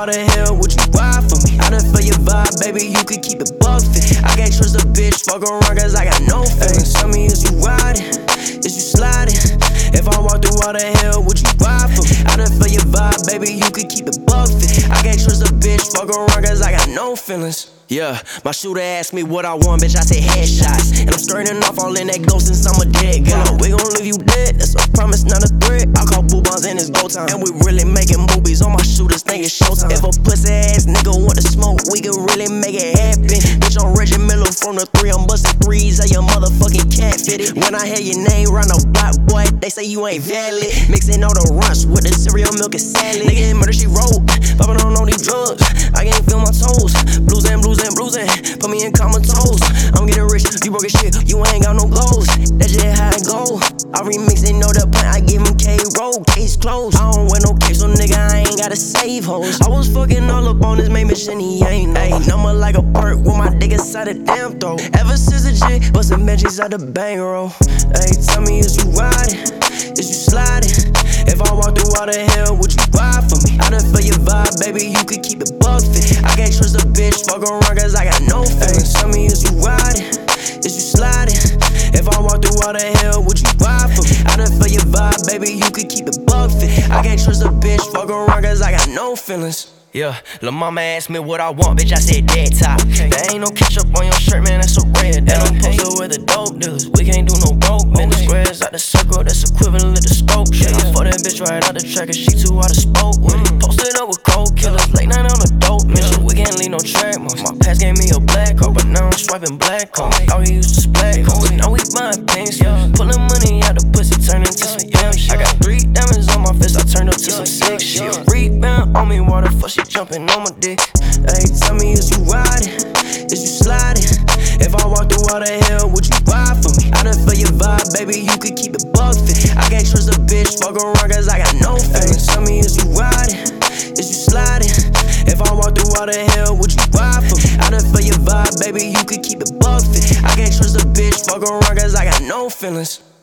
why the hell would you ride for me? I done feel your vibe, baby, you could keep it buffin'. I can't trust a bitch, fuck around cause I got no feelings. Tell me, is you riding? Is you sliding? If I walk through, why the hell would you ride for me? I done feel your vibe, baby, you could keep it buffin'. I can't trust a bitch, fuck around cause I got no feelings. Yeah, my shooter asked me what I want, bitch, I said headshots. And I'm straighting off all in that ghost since I'm a dead guy. We gon' leave you dead, that's a promise, not a threat. I call boo bonds and it's go time. And we really making movies, all my shooters think it's showtime. If a pussy ass nigga want to smoke, we can really make it happen. Bitch, I'm Reggie Miller from the 3, I'm busting threes at your motherfucking cat fitted. When I hear your name round the block, boy, they say you ain't valid. Mixing all the runts with the cereal, milk and salad. Nigga in murder, she wrote, poppin' on all these drugs. I can't feel my toes, blues and put me in comatose. I'm getting rich, you broke as shit, you ain't got no goals. That's just how it go. I remix it, know the point, I give him K-Roll, case closed. I don't wear no cape, so nigga, I ain't gotta save hoes. I was fucking all up on this main bitch and he ain't know. Number like a perk with my dick inside a damn throat. Ever since a G, bustin' benches out the bankroll. Hey, tell me, is you riding? Is you sliding? If I walk through, why the hell would you ride for me? I done feel your vibe, baby, you could keep it buffin'. I can't trust a bitch, fuck around cause I got no feelings. Tell me, is you riding? Is you sliding? If I walk through, why the hell would you ride for me? I done feel your vibe, baby, you could keep it buffin'. I can't trust a bitch, fuck around cause I got no feelings. Yeah, lil' mama asked me what I want, bitch, I said dead top. There ain't no ketchup on your shirt, man, that's a red. And I'm posted with the dope dealers, we can't do no broke, man. The squares out the circle, that's equivalent to scope. Yeah, I fought that bitch right out the track, cause she too out of spoke with it. Posted up with cold killers, late night on the dope mission. We can't leave no track marks. My past gave me a black card, but now I'm swiping black card. All he used to splat card, but now we buying pants. Pulling money out the pussy, turning to some damn shit. I got 3 diamonds on my fist, I turned up to some sick shit. Rebound on me, why the fuck she jumping on my dick? Hey, tell me, is you riding? Is you sliding? If I walk through, why the hell would you ride for me? I done feel your vibe, baby, you could keep it buffin'. I can't trust a bitch, fuck around cause I got no feelings. Tell me, is you riding? Is you sliding? If I walk through, why the hell would you ride for me? I done feel your vibe, baby, you could keep it buffin'. I can't trust a bitch, fuck around cause I got no feelings.